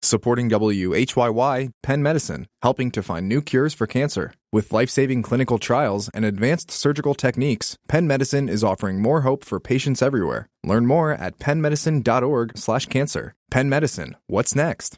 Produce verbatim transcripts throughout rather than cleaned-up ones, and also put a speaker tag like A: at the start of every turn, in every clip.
A: Supporting W H Y Y, Penn Medicine, helping to find new cures for cancer. With life-saving clinical trials and advanced surgical techniques, Penn Medicine is offering more hope for patients everywhere. Learn more at penn medicine dot org slash cancer. Penn Medicine, what's next?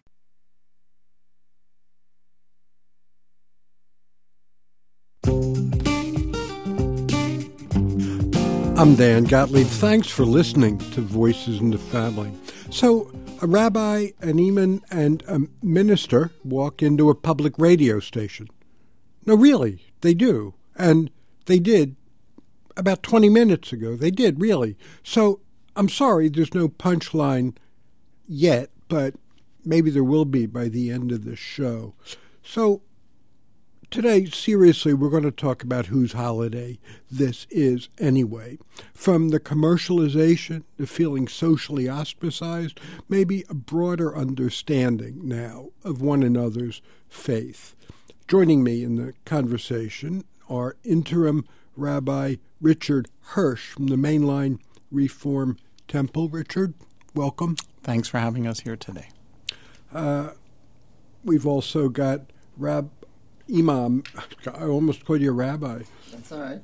B: I'm Dan Gottlieb. Thanks for listening to Voices in the Family. So, a rabbi, an imam, and a minister walk into a public radio station. No, really, they do. And they did about twenty minutes ago. They did, really. So, I'm sorry there's no punchline yet, but maybe there will be by the end of the show. So, today, seriously, we're going to talk about whose holiday this is anyway. From the commercialization, the feeling socially ostracized, maybe a broader understanding now of one another's faith. Joining me in the conversation are interim Rabbi Richard Hirsch from the Mainline Reform Temple. Richard, welcome.
C: Thanks for having us here today.
B: Uh, we've also got Rab. Imam, I almost called you a rabbi.
D: That's all right.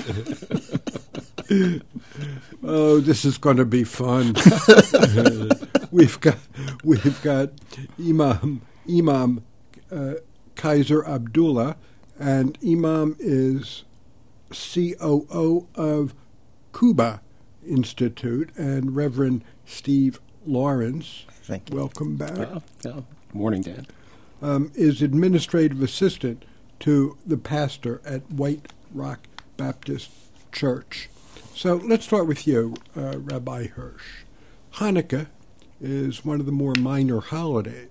B: Oh, this is going to be fun. we've got we've got Imam Imam uh, Kaiser Abdullah, and Imam is C O O of Kuba Institute, and Reverend Steve Lawrence.
D: Thank you.
B: Welcome back.
E: Oh, oh. Morning, Dan.
B: Um, is administrative assistant to the pastor at White Rock Baptist Church. So let's start with you, uh, Rabbi Hirsch. Hanukkah is one of the more minor holidays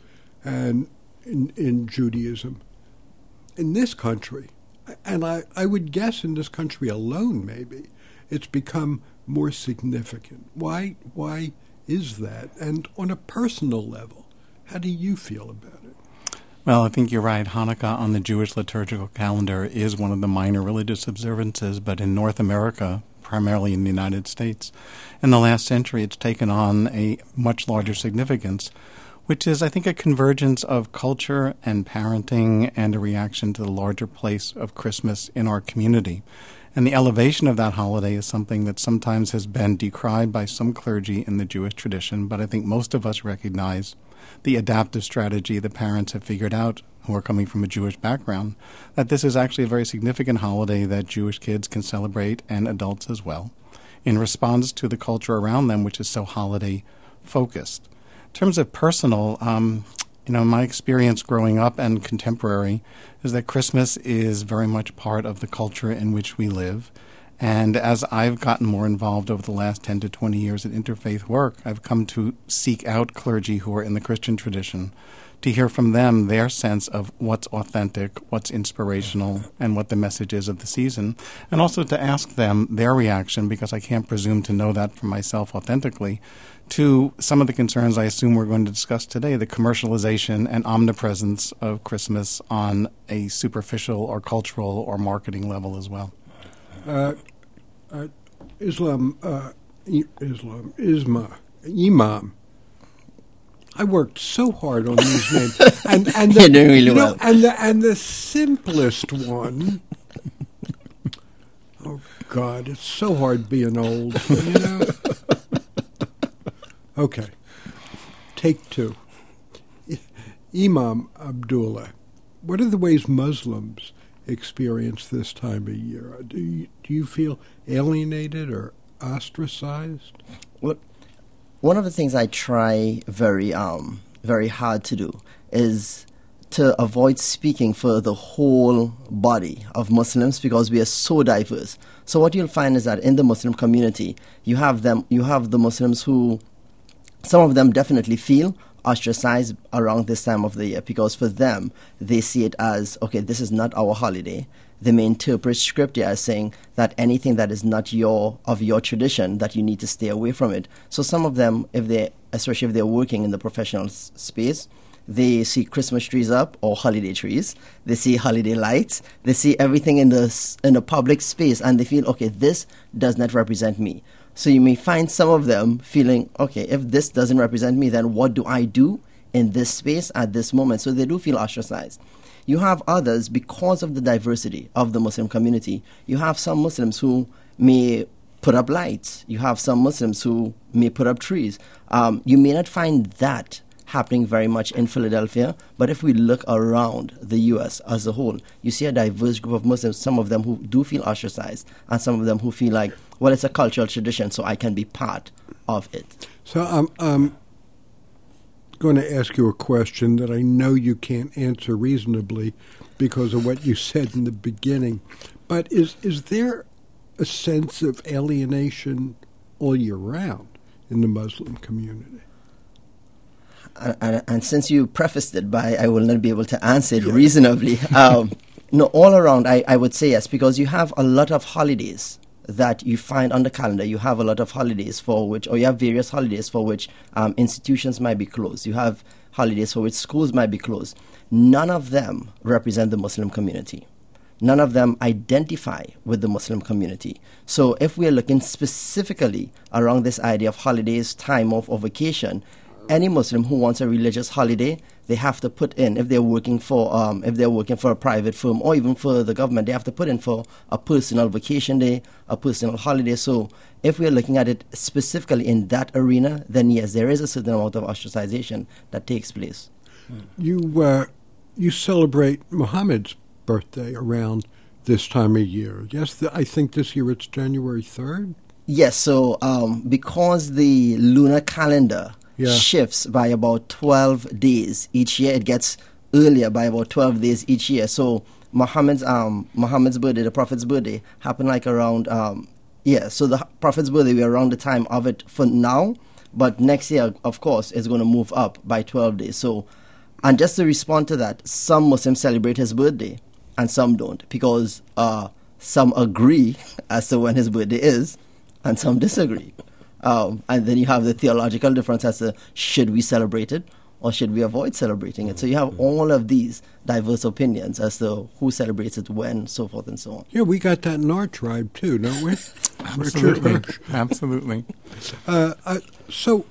B: and in, in Judaism. In this country, and I, I would guess in this country alone maybe, it's become more significant. Why, why is that? And on a personal level, how do you feel about it?
C: Well, I think you're right. Hanukkah on the Jewish liturgical calendar is one of the minor religious observances, but in North America, primarily in the United States, in the last century, it's taken on a much larger significance, which is, I think, a convergence of culture and parenting and a reaction to the larger place of Christmas in our community. And the elevation of that holiday is something that sometimes has been decried by some clergy in the Jewish tradition, but I think most of us recognize the adaptive strategy the parents have figured out, who are coming from a Jewish background, that this is actually a very significant holiday that Jewish kids can celebrate, and adults as well, in response to the culture around them, which is so holiday-focused. In terms of personal, um, you know, my experience growing up and contemporary is that Christmas is very much part of the culture in which we live. And as I've gotten more involved over the last ten to twenty years in interfaith work, I've come to seek out clergy who are in the Christian tradition to hear from them their sense of what's authentic, what's inspirational, and what the message is of the season, and also to ask them their reaction, because I can't presume to know that for myself authentically, to some of the concerns I assume we're going to discuss today, the commercialization and omnipresence of Christmas on a superficial or cultural or marketing level as well.
B: Uh, uh, Islam, uh, I- Islam, Isma, Imam. I worked so hard on these names, and and the,
D: You're doing really
B: you know,
D: well.
B: and the and the simplest one. Oh God, it's so hard being old. You know. Okay, take two. Imam Abdullah. What are the ways Muslims experience this time of year? Do you, do you feel alienated or ostracized?
D: Well, one of the things I try very, um, very hard to do is to avoid speaking for the whole body of Muslims, because we are so diverse. So what you'll find is that in the Muslim community, you have them, you have the Muslims who, some of them definitely feel ostracized around this time of the year, because for them, they see it as, okay, this is not our holiday. They may interpret scripture as saying that anything that is not your of your tradition, that you need to stay away from it. So some of them, if they, especially if they're working in the professional s- space, they see Christmas trees up or holiday trees. They see holiday lights. They see everything in the s- in a public space, and they feel, okay, this does not represent me. So you may find some of them feeling, okay, if this doesn't represent me, then what do I do in this space at this moment. So they do feel ostracized. You have others, because of the diversity of the Muslim community, you have some Muslims who may put up lights. You have some Muslims who may put up trees. Um, you may not find that happening very much in Philadelphia, but if we look around the U S as a whole, you see a diverse group of Muslims, some of them who do feel ostracized, and some of them who feel like, well, it's a cultural tradition, so I can be part of it.
B: So I'm um, going to ask you a question that I know you can't answer reasonably because of what you said in the beginning, but is is there a sense of alienation all year round in the Muslim community?
D: And, and, and since you prefaced it by, I will not be able to answer it reasonably. Um, no, all around, I, I would say yes, because you have a lot of holidays that you find on the calendar. You have a lot of holidays for which, or you have various holidays for which um, institutions might be closed. You have holidays for which schools might be closed. None of them represent the Muslim community. None of them identify with the Muslim community. So if we are looking specifically around this idea of holidays, time off, or vacation, any Muslim who wants a religious holiday, they have to put in, if they're working for um, if they're working for a private firm or even for the government, they have to put in for a personal vacation day, a personal holiday. So if we're looking at it specifically in that arena, then yes, there is a certain amount of ostracization that takes place.
B: You uh, you celebrate Muhammad's birthday around this time of year. Yes, the, I think this year it's January third.
D: Yes, so um, because the lunar calendar Yeah. shifts by about twelve days each year. It gets earlier by about twelve days each year. So Muhammad's um Muhammad's birthday, the Prophet's birthday, happened like around um yeah. So the Prophet's birthday, we're around the time of it for now, but next year, of course, it's going to move up by twelve days. So, and just to respond to that, some Muslims celebrate his birthday and some don't, because uh some agree as to when his birthday is, and some disagree. Um, and then you have the theological difference as to should we celebrate it or should we avoid celebrating it. So you have all of these diverse opinions as to who celebrates it when, so forth and so on.
B: Yeah, we got that in our tribe too, don't we?
C: Absolutely. Absolutely.
B: Uh, uh, so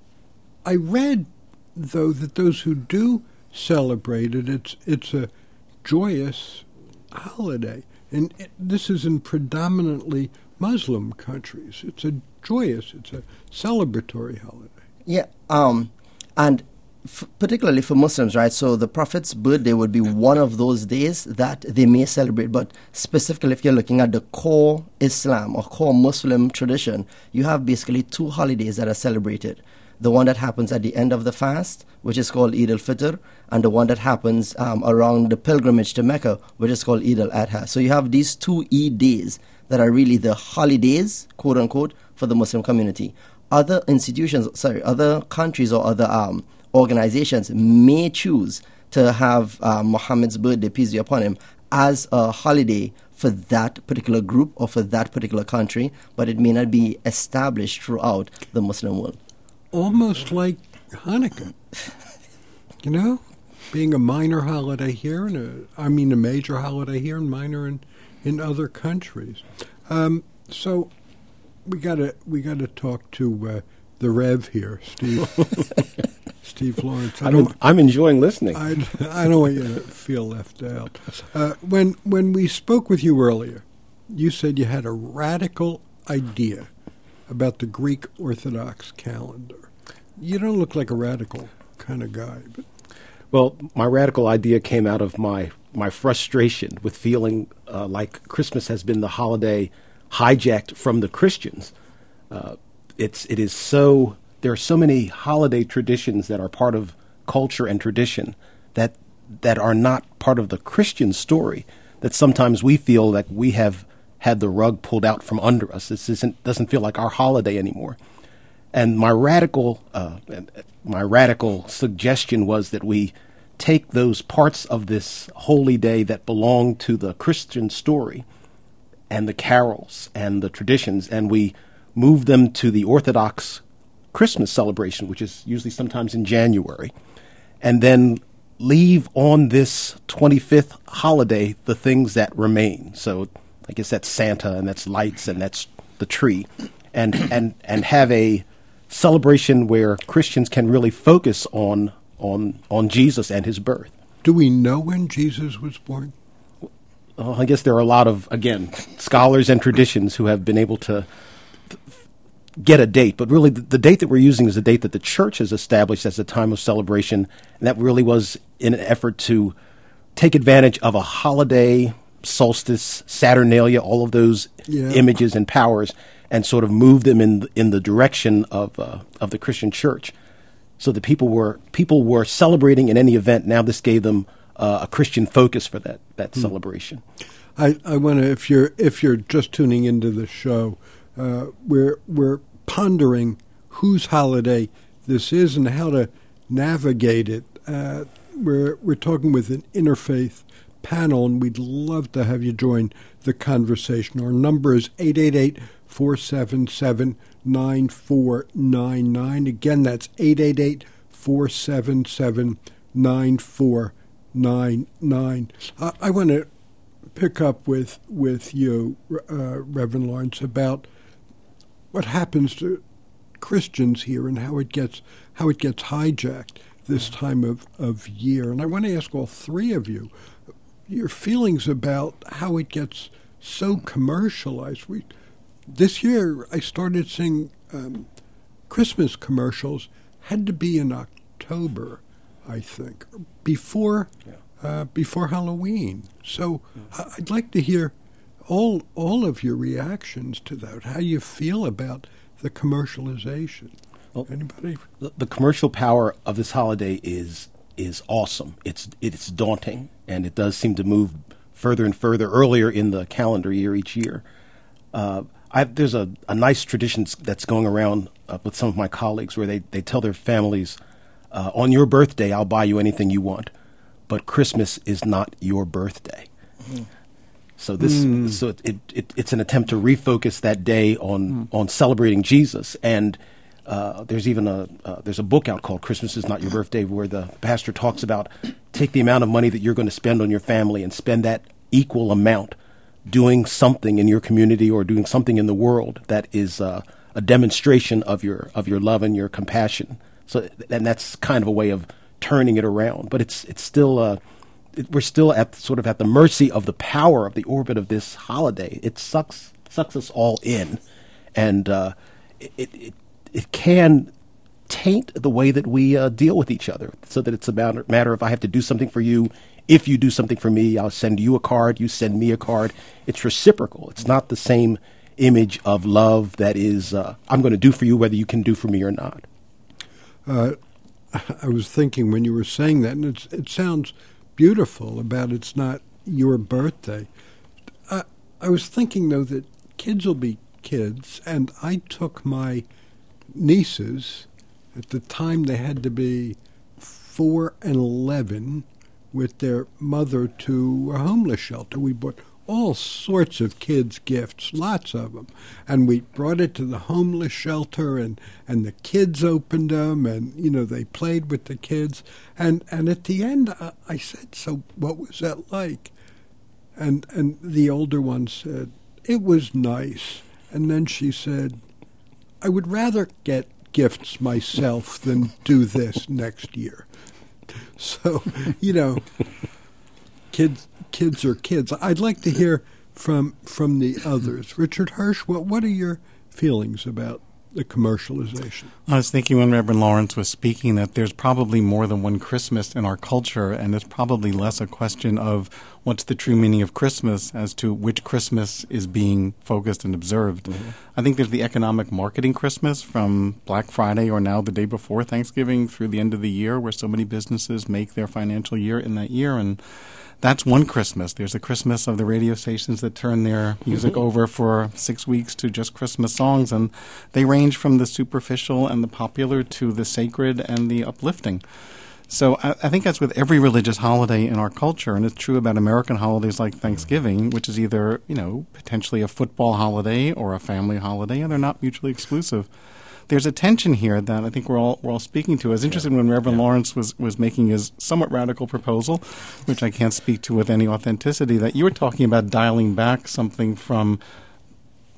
B: I read, though, that those who do celebrate it, it's, it's a joyous holiday. And it, this is in predominantly Muslim countries. It's a joyous, it's a celebratory holiday.
D: Yeah, um, and f- particularly for Muslims, right? So the Prophet's birthday would be one of those days that they may celebrate. But specifically, if you're looking at the core Islam or core Muslim tradition, you have basically two holidays that are celebrated. The one that happens at the end of the fast, which is called Eid al-Fitr, and the one that happens um, around the pilgrimage to Mecca, which is called Eid al-Adha. So you have these two Eid days that are really the holidays, quote-unquote, for the Muslim community. Other institutions, sorry, other countries or other um, organizations may choose to have uh, Muhammad's birthday, peace be upon him, as a holiday for that particular group or for that particular country, but it may not be established throughout the Muslim world.
B: Almost like Hanukkah, you know, being a minor holiday here, and a, I mean a major holiday here and minor in, in other countries. Um, so we gotta we gotta talk to uh, the Rev here, Steve. Steve Lawrence. I
E: I'm,
B: don't,
E: I'm enjoying listening.
B: I, I don't want you to feel left out. Uh, when when we spoke with you earlier, you said you had a radical idea about the Greek Orthodox calendar. You don't look like a radical kind of guy. But.
E: Well, my radical idea came out of my, my frustration with feeling uh, like Christmas has been the holiday hijacked from the Christians. Uh, it's it is so there are so many holiday traditions that are part of culture and tradition that that are not part of the Christian story, that sometimes we feel like we have had the rug pulled out from under us. This isn't doesn't feel like our holiday anymore. And my radical uh, my radical suggestion was that we take those parts of this holy day that belong to the Christian story and the carols and the traditions, and we move them to the Orthodox Christmas celebration, which is usually sometimes in January, and then leave on this twenty-fifth holiday the things that remain. So I guess that's Santa, and that's lights, and that's the tree, and and and have a celebration where Christians can really focus on on on Jesus and his birth.
B: Do we know when Jesus was born?
E: Uh, I guess there are a lot of, again, scholars and traditions who have been able to get a date, but really the, the date that we're using is a date that the church has established as a time of celebration, and that really was in an effort to take advantage of a holiday, solstice, Saturnalia, all of those yeah. images and powers, and sort of move them in in the direction of uh, of the Christian church, so that people were people were celebrating in any event. Now this gave them uh, a Christian focus for that that mm. celebration.
B: I, I want to, if you're if you're just tuning into the show, uh, we're we're pondering whose holiday this is and how to navigate it. Uh, we're we're talking with an interfaith panel, and we'd love to have you join the conversation. Our number is eight eight eight, four seven seven, nine four nine nine. Again, that's eight eight eight, four seven seven, nine four nine nine. Uh, I want to pick up with with you, uh, Reverend Lawrence, about what happens to Christians here and how it gets how it gets hijacked this time of, of year. And I want to ask all three of you your feelings about how it gets so commercialized. We this year I started seeing um, Christmas commercials had to be in October, I think, before yeah. uh, before Halloween. So yeah. I'd like to hear all all of your reactions to that. How you feel about the commercialization?
E: Well,
B: Anybody?
E: The, the commercial power of this holiday is is awesome. It's it's daunting, and it does seem to move further and further earlier in the calendar year each year. Uh, I, there's a, a nice tradition that's going around uh, with some of my colleagues where they, they tell their families, uh, on your birthday, I'll buy you anything you want, but Christmas is not your birthday. Mm-hmm. So this, mm. so it, it, it it's an attempt to refocus that day on mm. on celebrating Jesus. And uh, there's even a uh, there's a book out called "Christmas Is Not Your Birthday," where the pastor talks about take the amount of money that you're going to spend on your family and spend that equal amount doing something in your community or doing something in the world that is uh, a demonstration of your of your love and your compassion. So, and that's kind of a way of turning it around. But it's it's still. Uh, It, we're still at sort of at the mercy of the power of the orbit of this holiday. It sucks sucks us all in, and uh, it, it it can taint the way that we uh, deal with each other. So that it's a matter, matter of I have to do something for you. If you do something for me, I'll send you a card. You send me a card. It's reciprocal. It's not the same image of love that is uh, I'm going to do for you whether you can do for me or not.
B: Uh, I was thinking when you were saying that, and it's, it sounds beautiful about it's not your birthday. Uh, I was thinking, though, that kids will be kids, and I took my nieces, at the time they had to be four and eleven, with their mother to a homeless shelter. We bought all sorts of kids' gifts, lots of them, and we brought it to the homeless shelter, and, and the kids opened them, and, you know, they played with the kids, and, and at the end I, I said, so what was that like? And, and the older one said, it was nice, and then she said, I would rather get gifts myself than do this next year. So, you know, kids kids are kids. I'd like to hear from from the others. Richard Hirsch, what what are your feelings about the commercialization?
C: I was thinking when Reverend Lawrence was speaking that there's probably more than one Christmas in our culture, and it's probably less a question of what's the true meaning of Christmas as to which Christmas is being focused and observed. Mm-hmm. I think there's the economic marketing Christmas from Black Friday or now the day before Thanksgiving through the end of the year, where so many businesses make their financial year in that year, and that's one Christmas. There's a Christmas of the radio stations that turn their music mm-hmm. over for six weeks to just Christmas songs, and they range from the superficial and the popular to the sacred and the uplifting. So I, I think that's with every religious holiday in our culture, and it's true about American holidays like Thanksgiving, which is either, you know, potentially a football holiday or a family holiday, and they're not mutually exclusive. There's a tension here that I think we're all we're all speaking to. I was interested yeah. when Reverend yeah. Lawrence was, was making his somewhat radical proposal, which I can't speak to with any authenticity, that you were talking about dialing back something from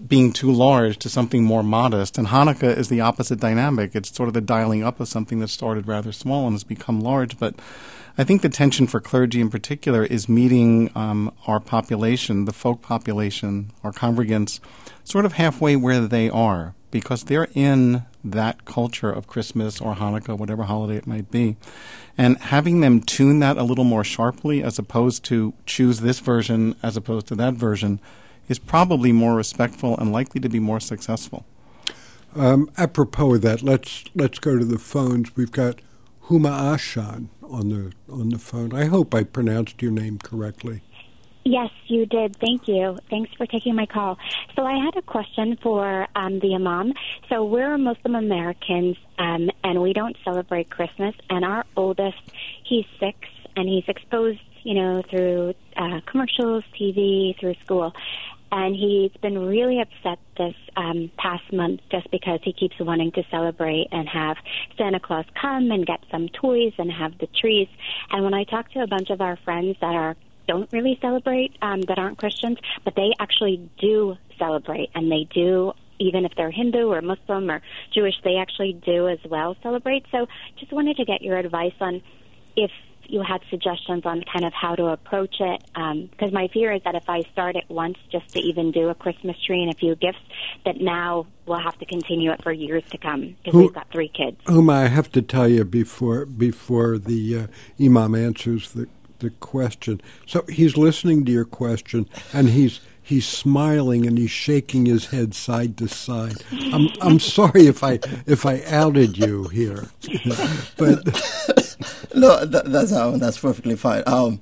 C: being too large to something more modest. And Hanukkah is the opposite dynamic. It's sort of the dialing up of something that started rather small and has become large. But I think the tension for clergy in particular is meeting um, our population, the folk population, our congregants, sort of halfway where they are, because they're in that culture of Christmas or Hanukkah, whatever holiday it might be. And having them tune that a little more sharply as opposed to choose this version as opposed to that version is probably more respectful and likely to be more successful.
B: Um, apropos of that, let's let's go to the phones. We've got Huma Ashan on the on the phone. I hope I pronounced your name correctly.
F: Yes, you did. Thank you. Thanks for taking my call. So I had a question for um, the imam. So we're Muslim Americans, um, and we don't celebrate Christmas. And our oldest, he's six, and he's exposed, you know, through uh, commercials, T V, through school. And he's been really upset this um, past month just because he keeps wanting to celebrate and have Santa Claus come and get some toys and have the trees. And when I talk to a bunch of our friends that are don't really celebrate, um, that aren't Christians, but they actually do celebrate, and they do, even if they're Hindu or Muslim or Jewish, they actually do as well celebrate. So just wanted to get your advice on if you had suggestions on kind of how to approach it, because um, my fear is that if I start it once just to even do a Christmas tree and a few gifts, that now we'll have to continue it for years to come because we've got three kids.
B: Uma, I have to tell you before before the uh, imam answers the the question. So he's listening to your question, and he's he's smiling and he's shaking his head side to side. I'm I'm sorry if I if I outed you here, but
D: no, that, that's um, that's perfectly fine. Um,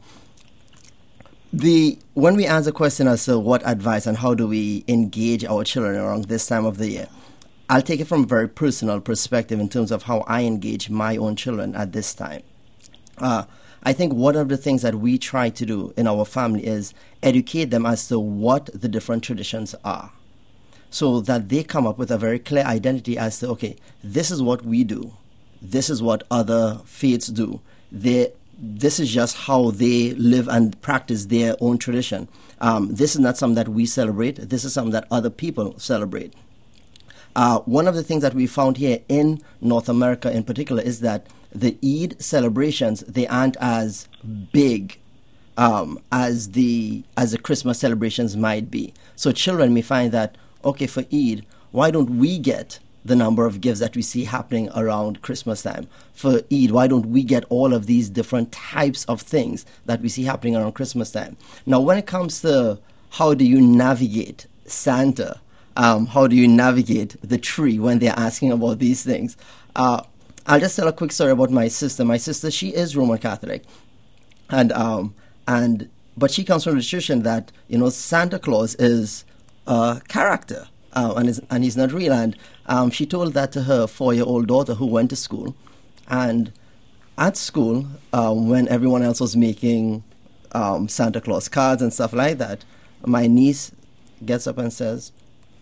D: the when we answer the question as to what advice and how do we engage our children around this time of the year, I'll take it from a very personal perspective in terms of how I engage my own children at this time. Uh, I think one of the things that we try to do in our family is educate them as to what the different traditions are, so that they come up with a very clear identity as to, okay, this is what we do, this is what other faiths do, they, this is just how they live and practice their own tradition. Um, this is not something that we celebrate, this is something that other people celebrate. Uh, one of the things that we found here in North America in particular is that the Eid celebrations, they aren't as big um, as the as the Christmas celebrations might be. So children may find that, okay, for Eid, why don't we get the number of gifts that we see happening around Christmas time? For Eid, why don't we get all of these different types of things that we see happening around Christmas time? Now, when it comes to how do you navigate Santa, um, how do you navigate the tree when they're asking about these things? Uh, I'll just tell a quick story about my sister. My sister, she is Roman Catholic, and um, and but she comes from the tradition that, you know, Santa Claus is a character, uh, and is and he's not real. And um, she told that to her four-year-old daughter who went to school, and at school, um, when everyone else was making um, Santa Claus cards and stuff like that, my niece gets up and says,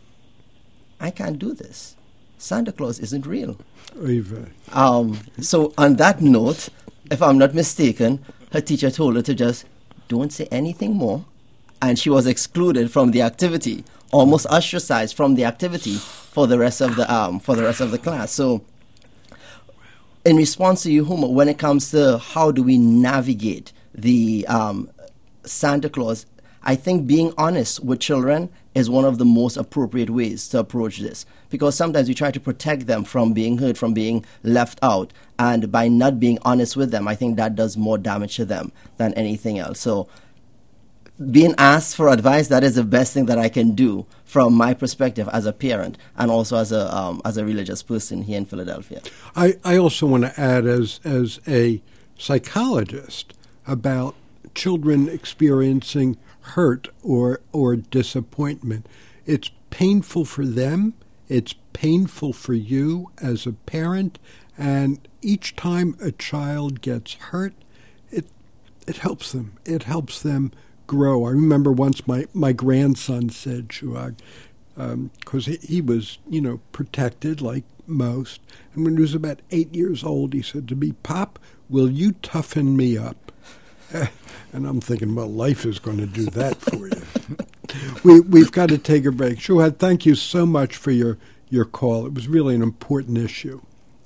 D: "I can't do this. Santa Claus isn't real." Um, so on that note, if I'm not mistaken, her teacher told her to just don't say anything more, and she was excluded from the activity, almost ostracized from the activity for the rest of the um, for the rest of the class. So, in response to you, Huma, when it comes to how do we navigate the um, Santa Claus, I think being honest with children is one of the most appropriate ways to approach this, because sometimes we try to protect them from being hurt, from being left out, and by not being honest with them, I think that does more damage to them than anything else. So being asked for advice, that is the best thing that I can do from my perspective as a parent and also as a um, as a religious person here in Philadelphia.
B: I, I also want to add, as as a psychologist, about children experiencing hurt or or disappointment. It's painful for them. It's painful for you as a parent. And each time a child gets hurt, it it helps them. It helps them grow. I remember once my, my grandson said, Shuag, because um, he, he was, you know, protected like most. And when he was about eight years old, he said to me, "Pop, will you toughen me up?" And I'm thinking, well, life is going to do that for you. we, we've got to take a break. Shuhad, thank you so much for your, your call. It was really an important issue.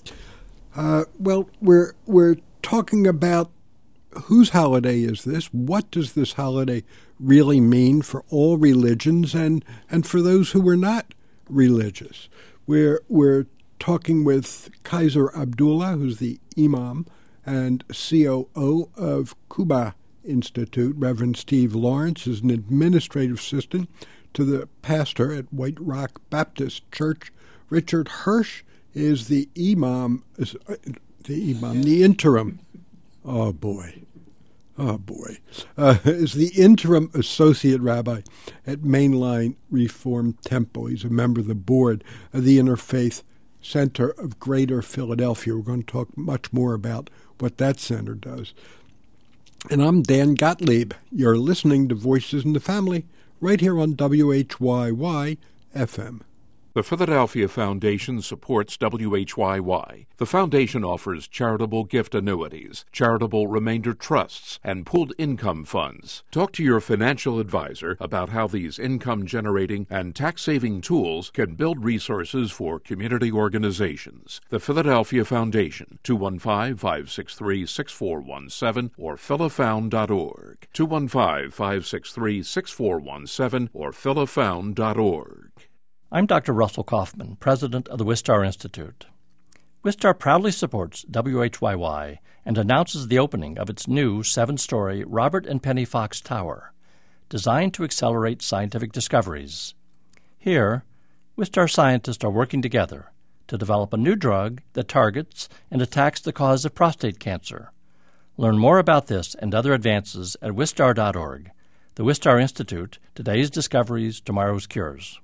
B: Uh, well, we're we're talking about whose holiday is this? What does this holiday really mean for all religions and, and for those who are not religious? We're we're talking with Kaiser Abdullah, who's the Imam and C O O of Quba Institute. Reverend Steve Lawrence is an administrative assistant to the pastor at White Rock Baptist Church. Richard Hirsch is the Imam, is, uh, the Imam, the interim. Oh boy, oh boy, uh, is the interim associate rabbi at Mainline Reformed Temple. He's a member of the board of the Interfaith Center of Greater Philadelphia. We're going to talk much more about what that center does. And I'm Dan Gottlieb. You're listening to Voices in the Family right here on W H Y Y F M.
G: The Philadelphia Foundation supports W H Y Y. The Foundation offers charitable gift annuities, charitable remainder trusts, and pooled income funds. Talk to your financial advisor about how these income-generating and tax-saving tools can build resources for community organizations. The Philadelphia Foundation, two one five, five six three, six four one seven or philafound dot org, two one five, five six three, six four one seven or philafound dot org.
H: I'm Doctor Russell Kaufman, president of the Wistar Institute. Wistar proudly supports W H Y Y and announces the opening of its new seven-story Robert and Penny Fox Tower, designed to accelerate scientific discoveries. Here, Wistar scientists are working together to develop a new drug that targets and attacks the cause of prostate cancer. Learn more about this and other advances at wistar dot org. The Wistar Institute, today's discoveries, tomorrow's cures.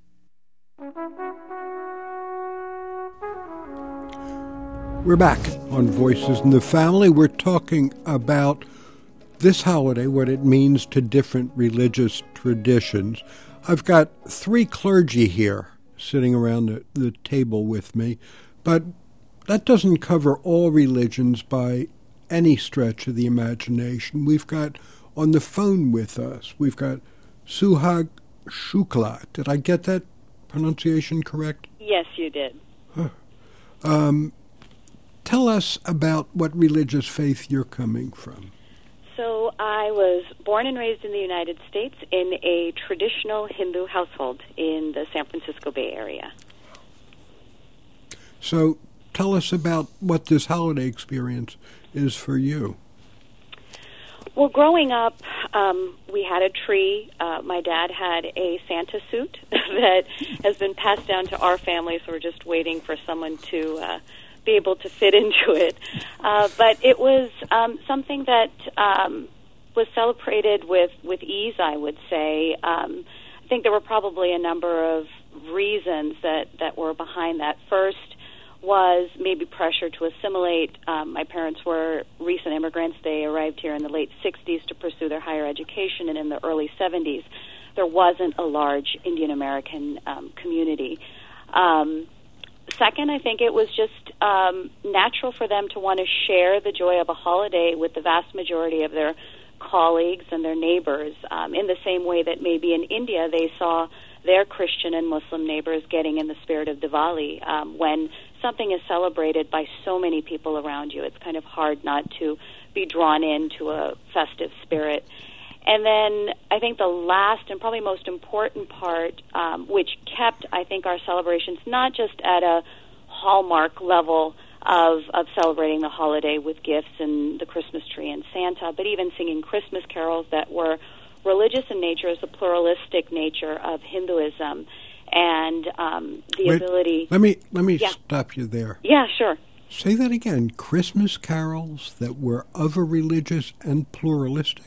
B: We're back on Voices in the Family. We're talking about this holiday, what it means to different religious traditions. I've got three clergy here sitting around the, the table with me, but that doesn't cover all religions by any stretch of the imagination. We've got on the phone with us, we've got Suhag Shukla. Did I get that pronunciation correct?
I: Yes, you did.
B: Huh. Um, tell us about what religious faith you're coming from.
I: So I was born and raised in the United States in a traditional Hindu household in the San Francisco Bay Area.
B: So tell us about what this holiday experience is for you.
I: Well, growing up, um, we had a tree. Uh, my dad had a Santa suit that has been passed down to our family, so we're just waiting for someone to uh, be able to fit into it. Uh, but it was um, something that um, was celebrated with, with ease, I would say. Um, I think there were probably a number of reasons that, that were behind that. First was maybe pressure to assimilate. Um, my parents were recent immigrants. They arrived here in the late sixties to pursue their higher education, and in the early seventies, there wasn't a large Indian American um, community. Um, second, I think it was just um, natural for them to want to share the joy of a holiday with the vast majority of their colleagues and their neighbors, um, in the same way that maybe in India they saw their Christian and Muslim neighbors getting in the spirit of Diwali. Um, when something is celebrated by so many people around you, it's kind of hard not to be drawn into a festive spirit. And then I think the last and probably most important part, um, which kept, I think, our celebrations not just at a hallmark level of, of celebrating the holiday with gifts and the Christmas tree and Santa, but even singing Christmas carols that were religious in nature, is the pluralistic nature of Hinduism, and um, the
B: Wait,
I: ability...
B: Let me, let me
I: yeah.
B: stop you there.
I: Yeah, sure.
B: Say that again. Christmas carols that were of a religious and pluralistic?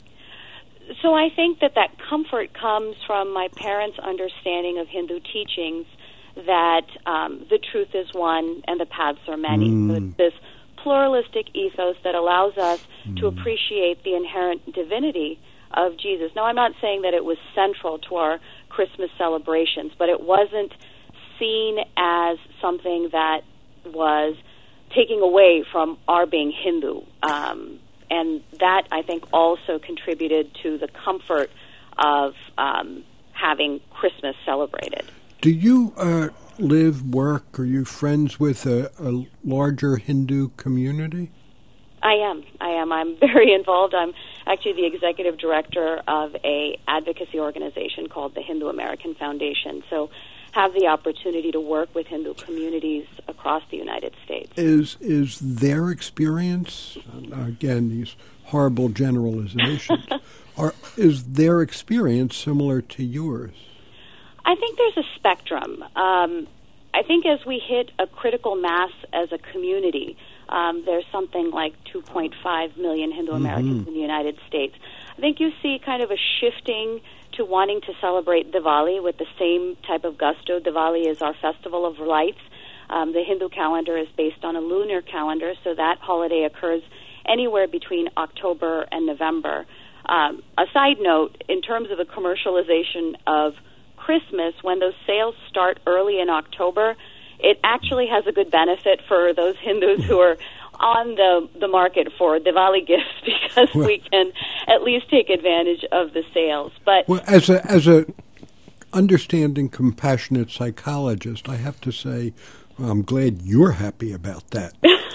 I: So I think that that comfort comes from my parents' understanding of Hindu teachings that um, the truth is one and the paths are many.
B: Mm.
I: So it's this pluralistic ethos that allows us
B: mm.
I: to appreciate the inherent divinity of Jesus. Now, I'm not saying that it was central to our Christmas celebrations, but it wasn't seen as something that was taking away from our being Hindu. Um, and that, I think, also contributed to the comfort of um, having Christmas celebrated.
B: Do you uh, live, work, are you friends with a, a larger Hindu community?
I: I am. I am. I'm very involved. I'm actually the executive director of a advocacy organization called the Hindu American Foundation. So have the opportunity to work with Hindu communities across the United States.
B: Is is their experience, again, these horrible generalizations, are, is their experience similar to yours?
I: I think there's a spectrum. Um, I think as we hit a critical mass as a community, um, there's something like two point five million Hindu Americans mm-hmm. in the United States. I think you see kind of a shifting to wanting to celebrate Diwali with the same type of gusto. Diwali is our festival of lights. Um, the Hindu calendar is based on a lunar calendar, so that holiday occurs anywhere between October and November. Um, a side note, in terms of the commercialization of Christmas, when those sales start early in October, it actually has a good benefit for those Hindus who are on the the market for Diwali gifts, because well, we can at least take advantage of the sales. But
B: well, as a as a understanding, compassionate psychologist, I have to say, well, I'm glad you're happy about that.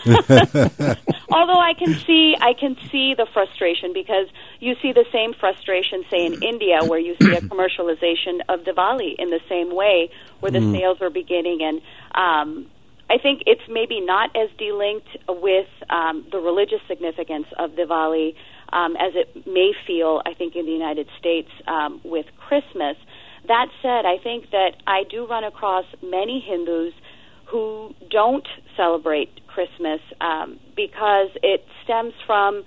I: Although I can see I can see the frustration, because you see the same frustration, say, in India, where you see a commercialization of Diwali in the same way, where the mm. sales are beginning. And um, I think it's maybe not as delinked with um, the religious significance of Diwali um, as it may feel, I think, in the United States um, with Christmas. That said, I think that I do run across many Hindus who don't celebrate Christmas um, because it stems from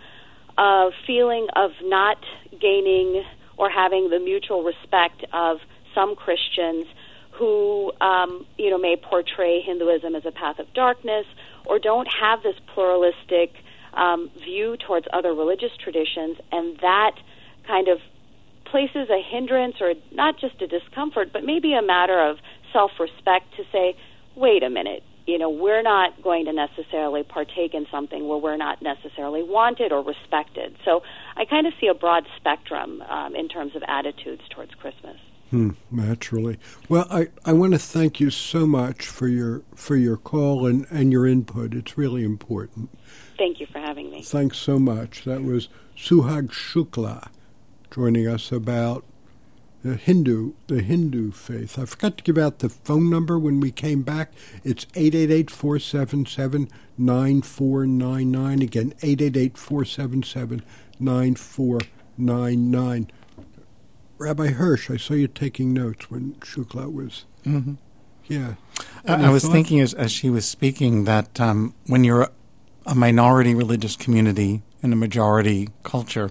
I: a feeling of not gaining or having the mutual respect of some Christians who, um, you know, may portray Hinduism as a path of darkness, or don't have this pluralistic um, view towards other religious traditions, and that kind of places a hindrance, or not just a discomfort, but maybe a matter of self-respect to say, wait a minute, you know, we're not going to necessarily partake in something where we're not necessarily wanted or respected. So I kind of see a broad spectrum um, in terms of attitudes towards Christmas.
B: Hmm, naturally. Well, I, I want to thank you so much for your for your call and, and your input. It's really important.
I: Thank you for having me.
B: Thanks so much. That was Suhag Shukla joining us about the Hindu, the Hindu faith. I forgot to give out the phone number when we came back. It's eight eight eight, four seven seven, nine four nine nine. Again, eight eight eight, four seven seven, nine four nine nine. Rabbi Hirsch, I saw you taking notes when Shukla was...
C: Mm-hmm.
B: Yeah.
C: I, I was thinking as, as she was speaking that um, when you're a minority religious community in a majority culture,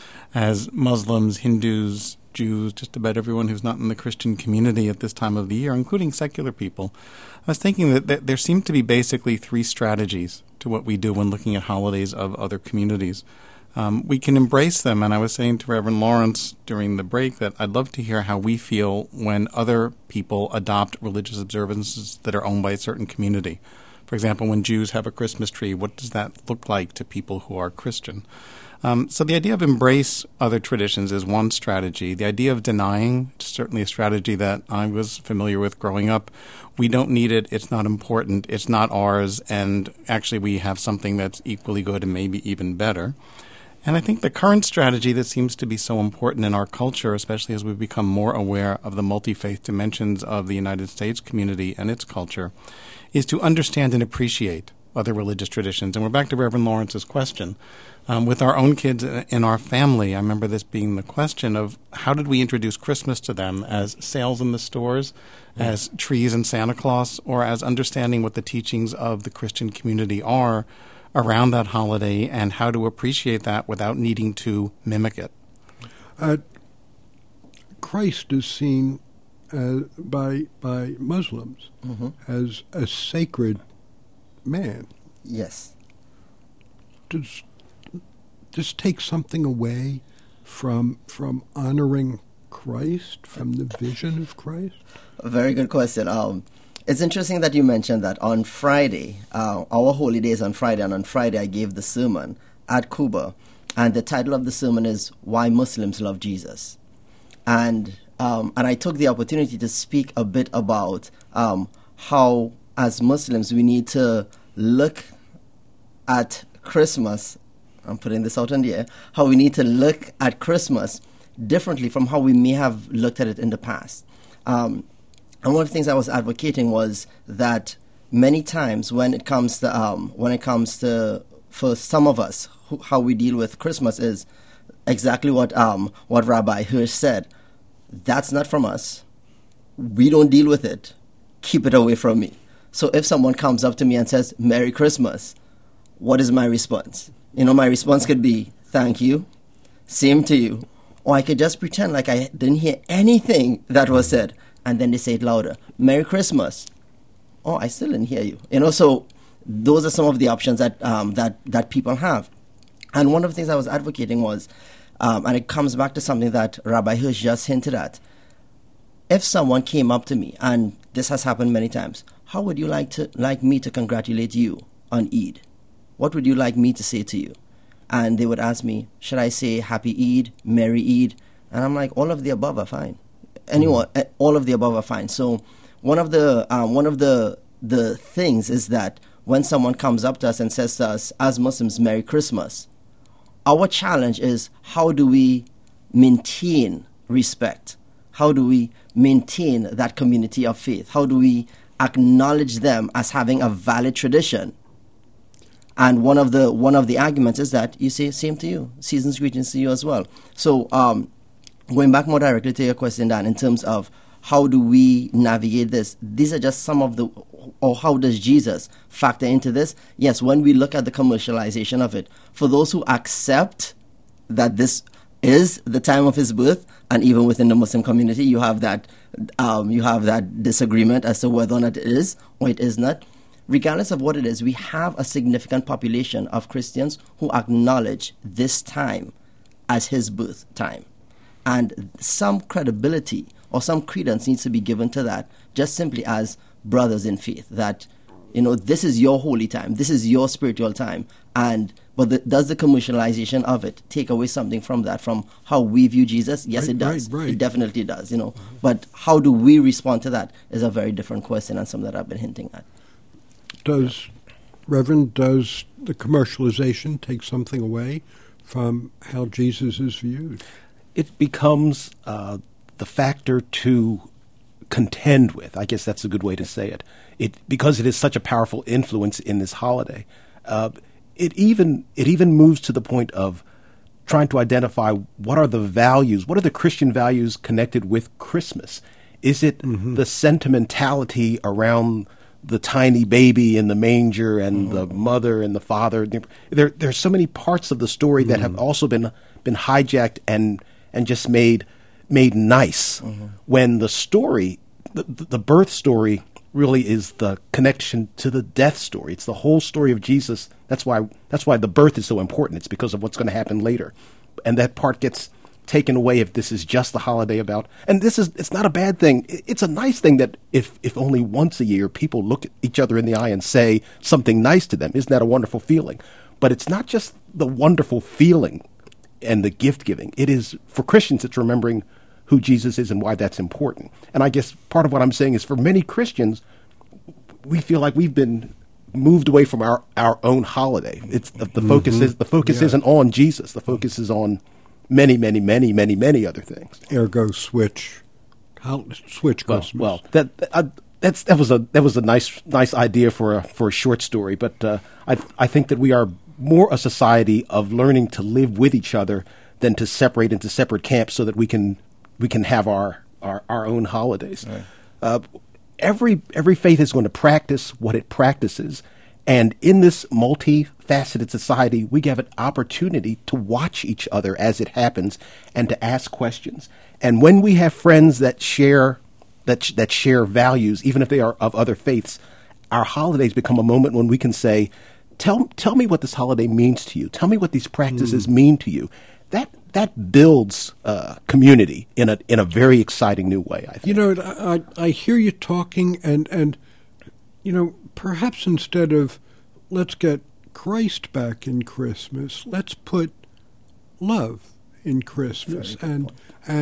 C: as Muslims, Hindus, Jews, just about everyone who's not in the Christian community at this time of the year, including secular people, I was thinking that, that there seem to be basically three strategies to what we do when looking at holidays of other communities. Um, we can embrace them, and I was saying to Reverend Lawrence during the break that I'd love to hear how we feel when other people adopt religious observances that are owned by a certain community. For example, when Jews have a Christmas tree, what does that look like to people who are Christian? Um, so the idea of embrace other traditions is one strategy. The idea of denying is certainly a strategy that I was familiar with growing up. We don't need it. It's not important. It's not ours. And actually we have something that's equally good and maybe even better. And I think the current strategy that seems to be so important in our culture, especially as we become more aware of the multi-faith dimensions of the United States community and its culture, is to understand and appreciate other religious traditions. And we're back to Reverend Lawrence's question. Um, with our own kids in our family, I remember this being the question of how did we introduce Christmas to them as sales in the stores, yeah. as trees and Santa Claus, or as understanding what the teachings of the Christian community are around that holiday and how to appreciate that without needing to mimic it.
B: Uh, Christ is seen uh, by by Muslims mm-hmm. as a sacred man.
D: Yes.
B: Does this take something away from from honoring Christ, from the vision of Christ?
D: A very good question. Um, It's interesting that you mentioned that on Friday, uh, our holy day is on Friday, and on Friday I gave the sermon at Cuba, and the title of the sermon is Why Muslims Love Jesus. And um, and I took the opportunity to speak a bit about um, how, as Muslims, we need to look at Christmas. I'm putting this out in the air. How we need to look at Christmas differently from how we may have looked at it in the past. Um, and one of the things I was advocating was that many times when it comes to um, when it comes to for some of us who, how we deal with Christmas is exactly what um, what Rabbi Hirsch said. That's not from us. We don't deal with it. Keep it away from me. So if someone comes up to me and says, Merry Christmas, what is my response? You know, my response could be, thank you, same to you. Or I could just pretend like I didn't hear anything that was said, and then they say it louder. Merry Christmas. Oh, I still didn't hear you. You know, so those are some of the options that um, that, that people have. And one of the things I was advocating was, um, and it comes back to something that Rabbi Hirsch just hinted at, if someone came up to me, and this has happened many times, how would you like to like me to congratulate you on Eid? What would you like me to say to you? And they would ask me, should I say Happy Eid, Merry Eid? And I'm like, all of the above are fine. Anyone, mm-hmm. all of the above are fine. So one of the um, one of the the things is that when someone comes up to us and says to us, as Muslims, Merry Christmas, our challenge is how do we maintain respect? How do we maintain that community of faith? How do we acknowledge them as having a valid tradition? And one of the one of the arguments is that you say same to you, season's greetings to you as well. So um, going back more directly to your question, Dan, in terms of how do we navigate this, these are just some of the, or how does Jesus factor into this? Yes, when we look at the commercialization of it, for those who accept that this is the time of his birth, and even within the Muslim community, you have that um, you have that disagreement as to whether or not it is or it is not. Regardless of what it is, we have a significant population of Christians who acknowledge this time as his birth time. And some credibility or some credence needs to be given to that, just simply as brothers in faith, that, you know, this is your holy time, this is your spiritual time. And but the, does the commercialization of it take away something from that, from how we view Jesus? Yes,
B: right,
D: it does.
B: Right, right.
D: It definitely does, you know. Mm-hmm. But how do we respond to that is a very different question, and something that I've been hinting at.
B: Does, Reverend, does the commercialization take something away from how Jesus is viewed?
E: It becomes uh, the factor to contend with. I guess that's a good way to say it. It because it is such a powerful influence in this holiday. Uh, it even it even moves to the point of trying to identify what are the values, what are the Christian values connected with Christmas? Is it mm-hmm. the sentimentality around the tiny baby in the manger and mm-hmm. the mother and the father? There, there's so many parts of the story mm-hmm. that have also been been hijacked and and just made made nice. Mm-hmm. When the story, the, the birth story, really is the connection to the death story. It's the whole story of Jesus. That's why that's why the birth is so important. It's because of what's going to happen later, and that part gets taken away if this is just the holiday about. And this is, it's not a bad thing. It's a nice thing that if, if only once a year people look at each other in the eye and say something nice to them. Isn't that a wonderful feeling? But it's not just the wonderful feeling and the gift giving. It is, for Christians, it's remembering who Jesus is and why that's important. And I guess part of what I'm saying is for many Christians, we feel like we've been moved away from our, our own holiday. It's the, the focus mm-hmm. is the focus yeah. isn't on Jesus. The focus is on many, many, many, many, many other things.
B: Ergo, switch, How, switch
E: well,
B: Christmas.
E: Well, that uh, that's that was a that was a nice nice idea for a for a short story. But uh, I I think that we are more a society of learning to live with each other than to separate into separate camps so that we can we can have our our, our own holidays. Right. Uh, every every faith is going to practice what it practices. And in this multifaceted society, we have an opportunity to watch each other as it happens and to ask questions. And when we have friends that share that sh- that share values, even if they are of other faiths, our holidays become a moment when we can say, "Tell tell me what this holiday means to you. Tell me what these practices mm. mean to you." That that builds uh, community in a in a very exciting new way, I think.
B: You know, I I hear you talking, and and you know. Perhaps instead of let's get Christ back in Christmas, let's put love in Christmas. And point. and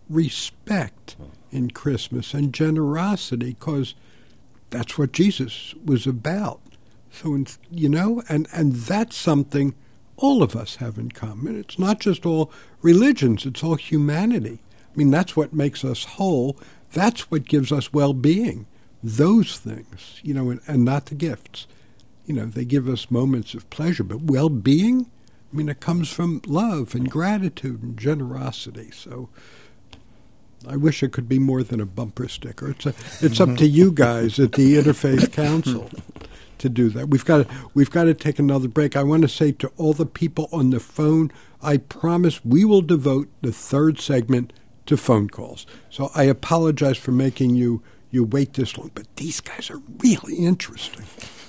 B: respect in Christmas and generosity, because that's what Jesus was about. So, you know, and, and that's something all of us have in common. It's not just all religions, it's all humanity. I mean, that's what makes us whole. That's what gives us well-being. Those things, you know, and, and not the gifts. You know, they give us moments of pleasure, but well-being, I mean, it comes from love and gratitude and generosity. So I wish it could be more than a bumper sticker. It's a, it's up to you guys at the Interfaith Council to do that. We've got to, we've got to take another break. I want to say to all the people on the phone, I promise we will devote the third segment to phone calls. So I apologize for making you, you wait this long, but these guys are really interesting.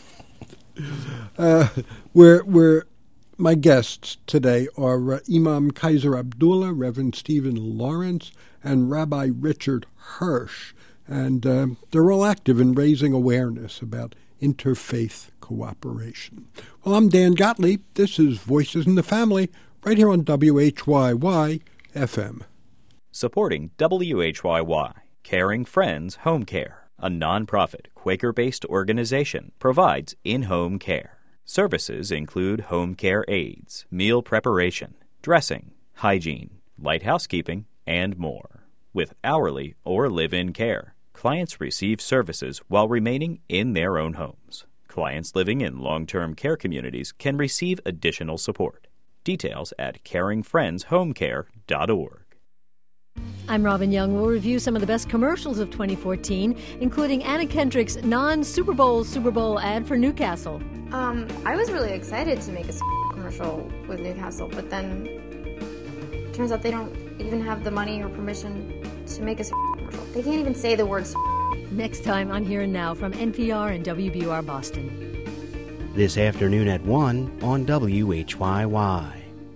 B: uh, we're, we're, my guests today are uh, Imam Kaiser Abdullah, Reverend Stephen Lawrence, and Rabbi Richard Hirsch. And uh, they're all active in raising awareness about interfaith cooperation. Well, I'm Dan Gottlieb. This is Voices in the Family, right here on W H Y Y F M.
J: Supporting W H Y Y, Caring Friends Home Care, a nonprofit Quaker-based organization, provides in-home care. Services include home care aides, meal preparation, dressing, hygiene, light housekeeping, and more. With hourly or live-in care, clients receive services while remaining in their own homes. Clients living in long-term care communities can receive additional support. Details at caring friends home care dot org.
K: I'm Robin Young. We'll review some of the best commercials of twenty fourteen, including Anna Kendrick's non-Super Bowl Super Bowl ad for Newcastle.
L: Um, I was really excited to make a commercial with Newcastle, but then it turns out they don't even have the money or permission to make a commercial. They can't even say the words.
K: Next time on Here and Now from N P R and W B U R Boston.
M: This afternoon at one on W H Y Y.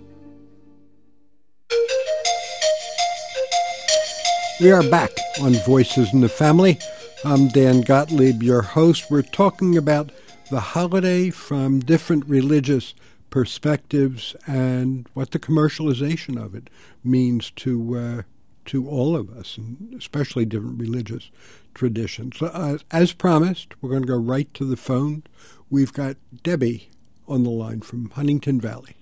B: We are back on Voices in the Family. I'm Dan Gottlieb, your host. We're talking about the holiday from different religious perspectives and what the commercialization of it means to uh, to all of us, and especially different religious traditions. So, uh, as promised, we're going to go right to the phone. We've got Debbie on the line from Huntington Valley.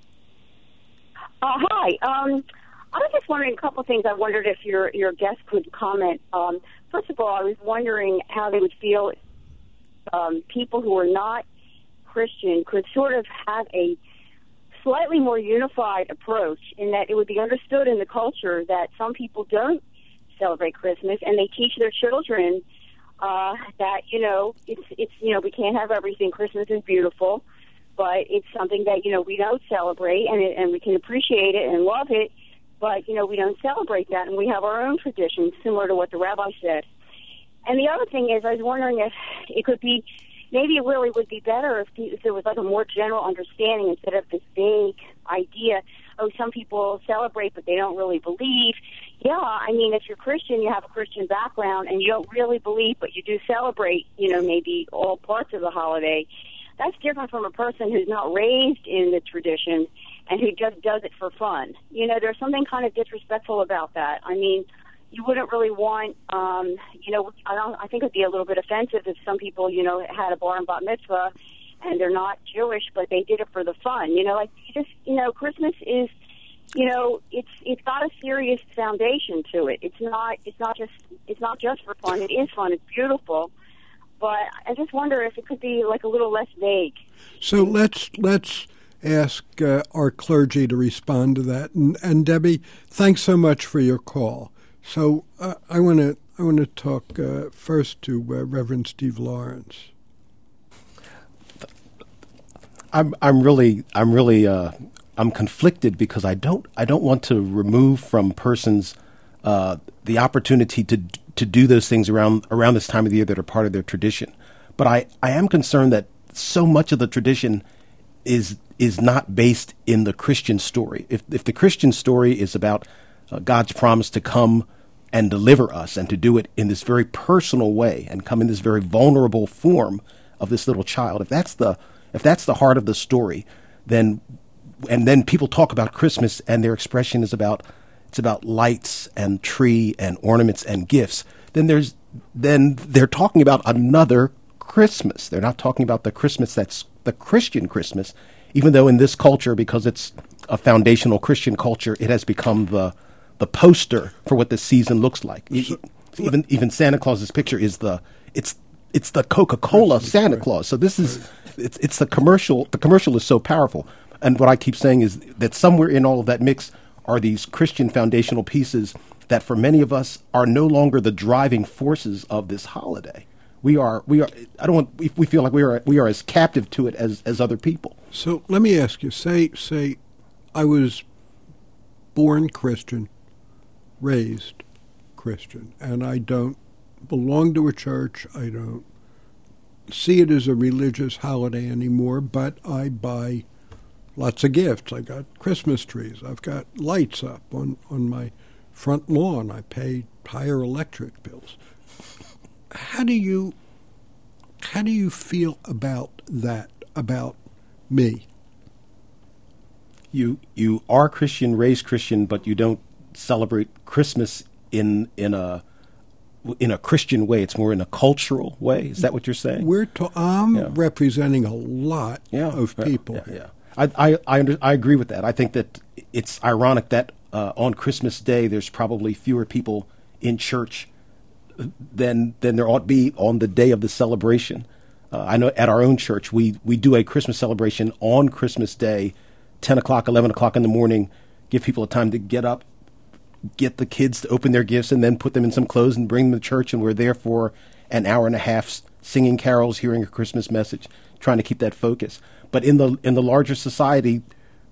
N: Uh, hi. Um, I was just wondering a couple of things. I wondered if your your guest could comment. Um, first of all, I was wondering how they would feel um, people who are not Christian could sort of have a slightly more unified approach, in that it would be understood in the culture that some people don't celebrate Christmas, and they teach their children uh, that, you know, it's, it's, you know, we can't have everything. Christmas is beautiful, but it's something that, you know, we don't celebrate, and it, and we can appreciate it and love it, but, you know, we don't celebrate that, and we have our own traditions, similar to what the rabbi said. And the other thing is, I was wondering if it could be, maybe it really would be better if, if there was like a more general understanding instead of this vague idea, oh, some people celebrate, but they don't really believe. Yeah, I mean, if you're Christian, you have a Christian background, and you don't really believe, but you do celebrate, you know, maybe all parts of the holiday. That's different from a person who's not raised in the tradition and who just does it for fun. You know, there's something kind of disrespectful about that. I mean, you wouldn't really want, um, you know, I don't. I think it'd be a little bit offensive if some people, you know, had a bar and bat mitzvah and they're not Jewish, but they did it for the fun. You know, like you just, you know, Christmas is, you know, it's it's got a serious foundation to it. It's not. It's not just. It's not just for fun. It is fun. It's beautiful. But I just wonder if it could be like a little less vague.
B: So let's let's ask uh, our clergy to respond to that. And, and Debbie, thanks so much for your call. So uh, I want to I want to talk uh, first to uh, Reverend Steve Lawrence.
E: I'm I'm really I'm really uh, I'm conflicted because I don't I don't want to remove from persons uh, the opportunity to to do those things around around this time of the year that are part of their tradition. But I, I am concerned that so much of the tradition is is not based in the Christian story. If if the Christian story is about uh, God's promise to come and deliver us and to do it in this very personal way and come in this very vulnerable form of this little child, if that's the if that's the heart of the story, then and then people talk about Christmas and their expression is about it's about lights and tree and ornaments and gifts, then there's then they're talking about another Christmas. They're not talking about the Christmas that's the Christian Christmas, even though in this culture, because it's a foundational Christian culture, it has become the the poster for what the season looks like. So, even even Santa Claus's picture is the it's it's the Coca-Cola Santa Claus. So this is it's it's the commercial. The commercial is so powerful. And what I keep saying is that somewhere in all of that mix are these Christian foundational pieces that for many of us are no longer the driving forces of this holiday. We are, we are, I don't want, we, we feel like we are, we are as captive to it as, as other people.
B: So let me ask you, say, say I was born Christian, raised Christian, and I don't belong to a church, I don't see it as a religious holiday anymore, but I buy lots of gifts. I got Christmas trees. I've got lights up on, on my front lawn. I pay higher electric bills. How do you how do you feel about that, about me?
E: You you are Christian, raised Christian, but you don't celebrate Christmas in in a in a Christian way. It's more in a cultural way. Is that what you're saying?
B: We're to, I'm
E: Yeah.
B: representing a lot
E: Yeah,
B: of
E: yeah,
B: people.
E: yeah, yeah. I I I, under, I agree with that. I think that it's ironic that uh, on Christmas Day there's probably fewer people in church than than there ought to be on the day of the celebration. Uh, I know at our own church we we do a Christmas celebration on Christmas Day, ten o'clock, eleven o'clock in the morning. Give people a time to get up, get the kids to open their gifts, and then put them in some clothes and bring them to church. And we're there for an hour and a half, singing carols, hearing a Christmas message, trying to keep that focus. But in the in the larger society,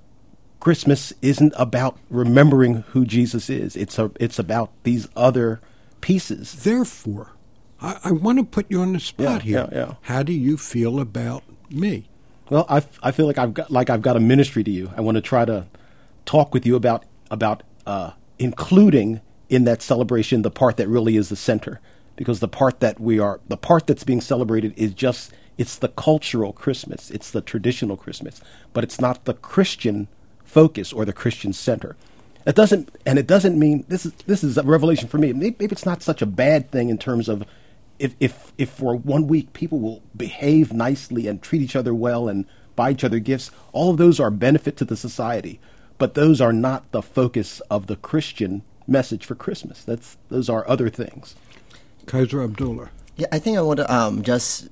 E: Christmas isn't about remembering who Jesus is. It's a, it's about these other pieces.
B: Therefore, I, I want to put you on the spot
E: Yeah,
B: here.
E: yeah, yeah.
B: How do you feel about me?
E: Well, I, f- I feel like I've got like I've got a ministry to you. I want to try to talk with you about about uh, including in that celebration the part that really is the center, because the part that we are the part that's being celebrated is just it's the cultural Christmas, it's the traditional Christmas, but it's not the Christian focus or the Christian center. It doesn't, and it doesn't mean this is this is a revelation for me. Maybe, maybe it's not such a bad thing in terms of if if if for one week people will behave nicely and treat each other well and buy each other gifts. All of those are a benefit to the society, but those are not the focus of the Christian message for Christmas. That's those are other things.
B: Kaiser Abdullah.
D: Yeah, I think I want to um, just,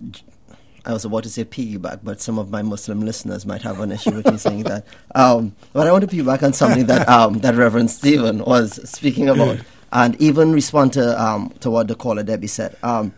D: I was about to say piggyback, but some of my Muslim listeners might have an issue with me saying that. Um, but I want to piggyback on something that um, that Reverend Stephen was speaking about, and even respond to, um, to what the caller Debbie said. Um,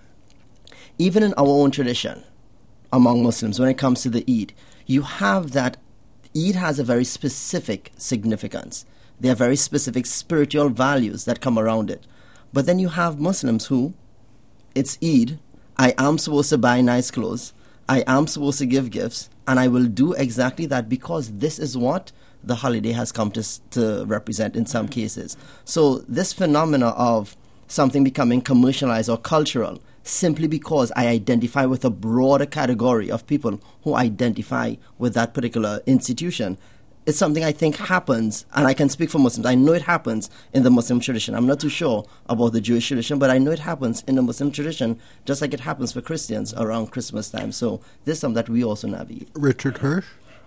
D: even in our own tradition, among Muslims, when it comes to the Eid, you have that Eid has a very specific significance. There are very specific spiritual values that come around it. But then you have Muslims who, it's Eid, I am supposed to buy nice clothes, I am supposed to give gifts, and I will do exactly that because this is what the holiday has come to, to represent in some cases. So this phenomena of something becoming commercialized or cultural simply because I identify with a broader category of people who identify with that particular institution, it's something I think happens, and I can speak for Muslims. I know it happens in the Muslim tradition. I'm not too sure about the Jewish tradition, but I know it happens in the Muslim tradition, just like it happens for Christians around Christmas time. So this is something that we also navigate.
B: Richard Hirsch?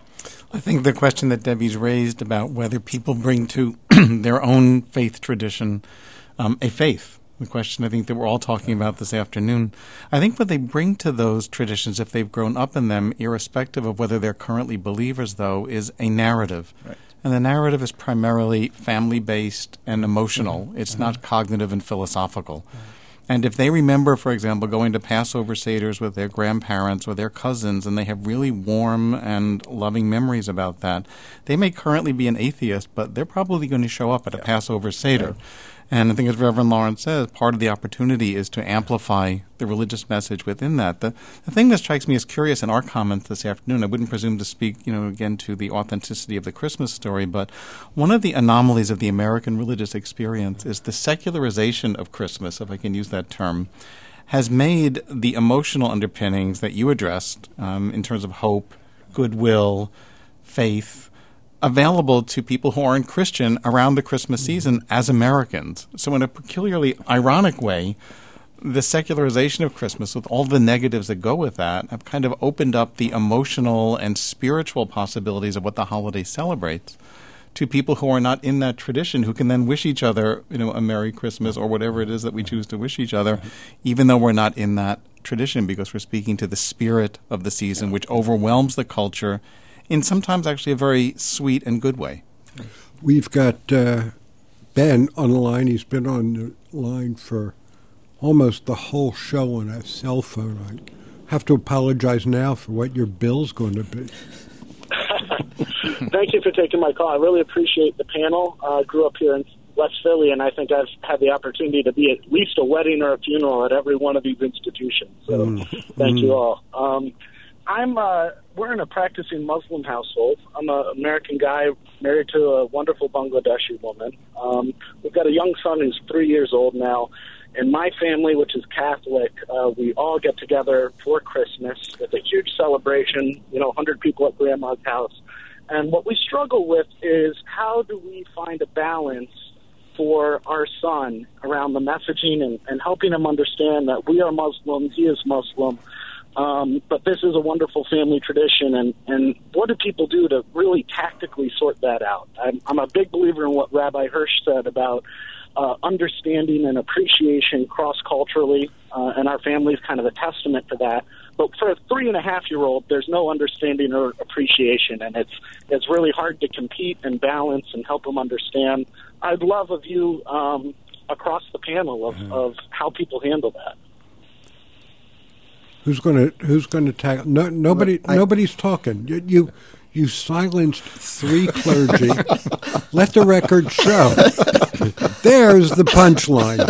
C: I think the question that Debbie's raised about whether people bring to their own faith tradition um, a faith, the question I think that we're all talking about this afternoon, I think what they bring to those traditions, if they've grown up in them, irrespective of whether they're currently believers, though, is a narrative. Right. And the narrative is primarily family-based and emotional. Mm-hmm. It's mm-hmm. not cognitive and philosophical. Mm-hmm. And if they remember, for example, going to Passover Seders with their grandparents or their cousins, and they have really warm and loving memories about that, they may currently be an atheist, but they're probably going to show up at a yeah. Passover Seder. Right. And I think, as Reverend Lawrence says, part of the opportunity is to amplify the religious message within that. The, the thing that strikes me as curious in our comments this afternoon, I wouldn't presume to speak, you know, again to the authenticity of the Christmas story, but one of the anomalies of the American religious experience is the secularization of Christmas, if I can use that term, has made the emotional underpinnings that you addressed um, in terms of hope, goodwill, faith, available to people who aren't Christian around the Christmas season as Americans. So in a peculiarly ironic way, the secularization of Christmas, with all the negatives that go with that, have kind of opened up the emotional and spiritual possibilities of what the holiday celebrates to people who are not in that tradition, who can then wish each other, you know, a Merry Christmas or whatever it is that we choose to wish each other, even though we're not in that tradition, because we're speaking to the spirit of the season, which overwhelms the culture in sometimes actually a very sweet and good way.
B: We've got uh, Ben on the line. He's been on the line for almost the whole show on a cell phone. I have to apologize now for what your bill's going to be.
O: Thank you for taking my call. I really appreciate the panel. I uh, grew up here in West Philly, and I think I've had the opportunity to be at least a wedding or a funeral at every one of these institutions. So mm. thank mm. you all. Um, I'm uh, we're in a practicing Muslim household. I'm an American guy married to a wonderful Bangladeshi woman. Um, we've got a young son who's three years old now. In my family, which is Catholic, uh, we all get together for Christmas. It's a huge celebration, you know, one hundred people at Grandma's house. And what we struggle with is how do we find a balance for our son around the messaging and, and helping him understand that we are Muslims, he is Muslim, um, but this is a wonderful family tradition. And, and what do people do to really tactically sort that out? I'm, I'm a big believer in what Rabbi Hirsch said about Uh, understanding and appreciation cross-culturally, uh, and our family is kind of a testament to that. But for a three-and-a-half-year-old, there's no understanding or appreciation, and it's it's really hard to compete and balance and help them understand. I'd love a view um, across the panel of, mm-hmm. of how people handle that.
B: Who's going to Who's going to tackle? No, nobody. I, nobody's talking. You. you You silenced three clergy. Let the record show. There's the punchline.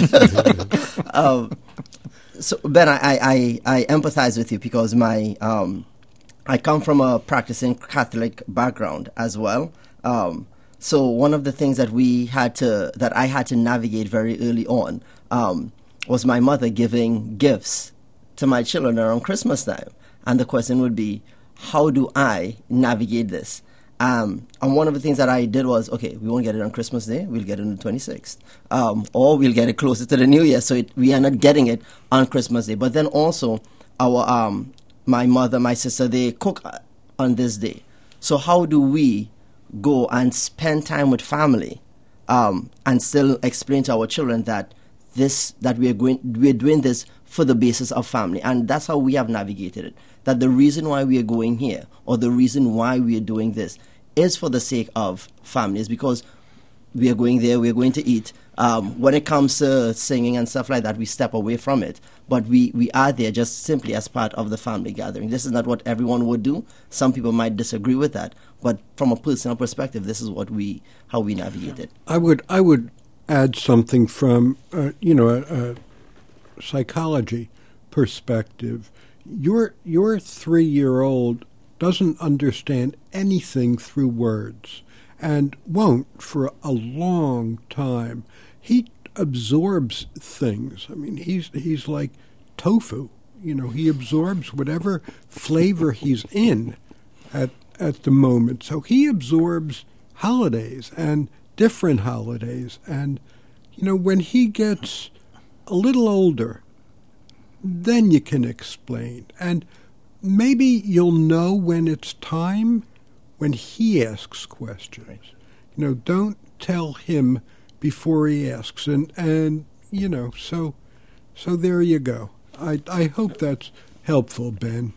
D: um, so Ben, I, I, I empathize with you because my um, I come from a practicing Catholic background as well. Um, so one of the things that we had to that I had to navigate very early on um, was my mother giving gifts to my children around Christmas time, and the question would be, how do I navigate this? Um, and one of the things that I did was, okay, we won't get it on Christmas Day, we'll get it on the twenty-sixth. Um, or we'll get it closer to the New Year, so it, we are not getting it on Christmas Day. But then also, our um, my mother, my sister, they cook on this day. So how do we go and spend time with family um, and still explain to our children that this that we are going, we're doing this for the basis of family? And that's how we have navigated it. That the reason why we are going here, or the reason why we are doing this, is for the sake of families, because we are going there, we are going to eat. Um, when it comes to singing and stuff like that, we step away from it. But we, we are there just simply as part of the family gathering. This is not what everyone would do. Some people might disagree with that. But from a personal perspective, this is what we how we navigate it.
B: I would I would add something from uh, you know a, a psychology perspective. Your your three-year-old doesn't understand anything through words and won't for a long time. He absorbs things. I mean, he's he's like tofu. You know, he absorbs whatever flavor he's in at at the moment. So he absorbs holidays and different holidays. And, you know, when he gets a little older, then you can explain. And maybe you'll know when it's time when he asks questions. Right. You know, don't tell him before he asks. And, and you know, so so there you go. I I hope that's helpful, Ben.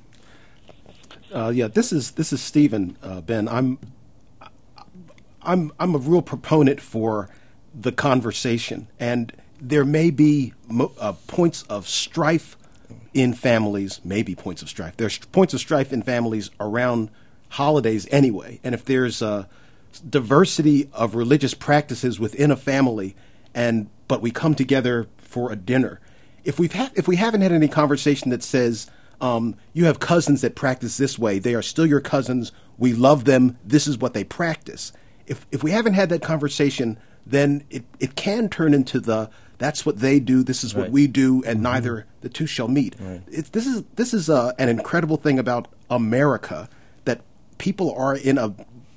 E: Uh, yeah, this is this is Stephen, uh, Ben. I'm I'm I'm a real proponent for the conversation, and there may be mo- uh, points of strife in families, maybe points of strife. There's points of strife in families around holidays anyway. And if there's a diversity of religious practices within a family, and but we come together for a dinner, if we've ha- if we haven't had any conversation that says um, you have cousins that practice this way, they are still your cousins. We love them. This is what they practice. If if we haven't had that conversation, then it, it can turn into the that's what they do, this is what right. we do, and mm-hmm. neither the two shall meet. Right. It, this is this is uh, an incredible thing about America, that people are in a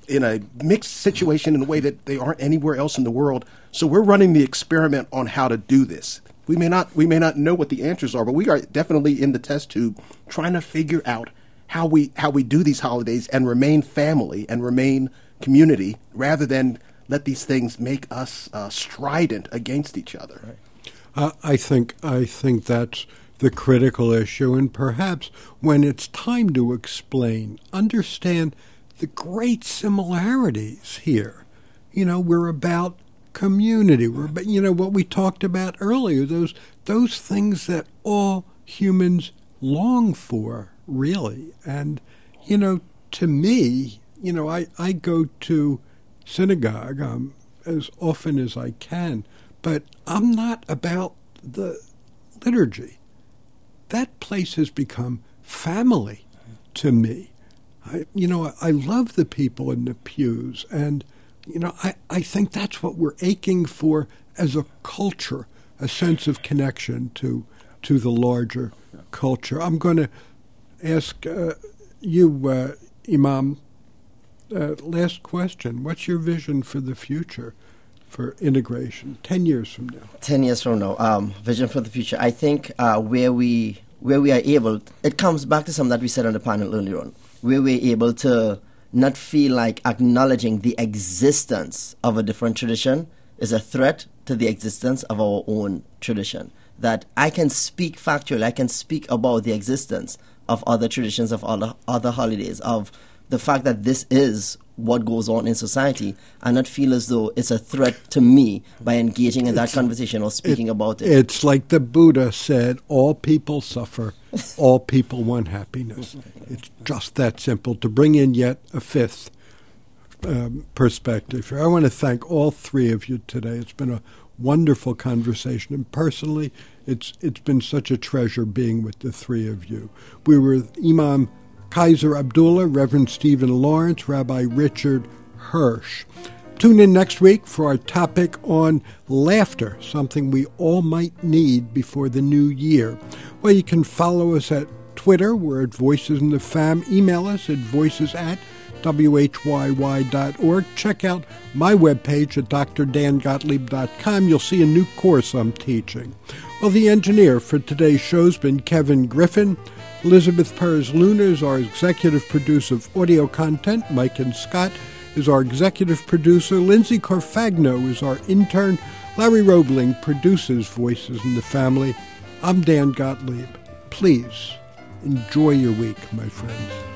E: in a mixed situation in a way that they aren't anywhere else in the world. So we're running the experiment on how to do this. We may not we may not know what the answers are, but we are definitely in the test tube trying to figure out how we how we do these holidays and remain family and remain community rather than let these things make us uh, strident against each other.
B: Right. Uh, I think I think that's the critical issue, and perhaps when it's time to explain, understand the great similarities here. You know, we're about community. We're about, you know, what we talked about earlier, those those things that all humans long for, really. And, you know, to me, you know, I, I go to synagogue um, as often as I can, but I'm not about the liturgy. That place has become family to me. I, you know, I love the people in the pews, and, you know, I, I think that's what we're aching for as a culture, a sense of connection to to the larger culture. I'm going to ask uh, you, uh, Imam, uh, last question. What's your vision for the future for integration, ten years from now?
D: Ten years from now, um, vision for the future. I think uh, where we where we are able, it comes back to something that we said on the panel earlier on, where we're able to not feel like acknowledging the existence of a different tradition is a threat to the existence of our own tradition. That I can speak factually, I can speak about the existence of other traditions, of other, other holidays, of the fact that this is what goes on in society, and not feel as though it's a threat to me by engaging in that
B: it's,
D: conversation or speaking
B: it,
D: about it.
B: It's like the Buddha said, all people suffer, all people want happiness. It's just that simple. To bring in yet a fifth um, perspective here, I want to thank all three of you today. It's been a wonderful conversation, and personally, it's it's been such a treasure being with the three of you. We were with Imam Kaiser Abdullah, Reverend Stephen Lawrence, Rabbi Richard Hirsch. Tune in next week for our topic on laughter, something we all might need before the new year. Well, you can follow us at Twitter. We're at Voices in the Fam. Email us at voices at w h y y dot org. Check out my webpage at d r dan gottlieb dot com. You'll see a new course I'm teaching. Well, the engineer for today's show's been Kevin Griffin. Elizabeth Perez-Luna is our executive producer of audio content. Mike and Scott is our executive producer. Lindsay Corfagno is our intern. Larry Roebling produces Voices in the Family. I'm Dan Gottlieb. Please enjoy your week, my friends.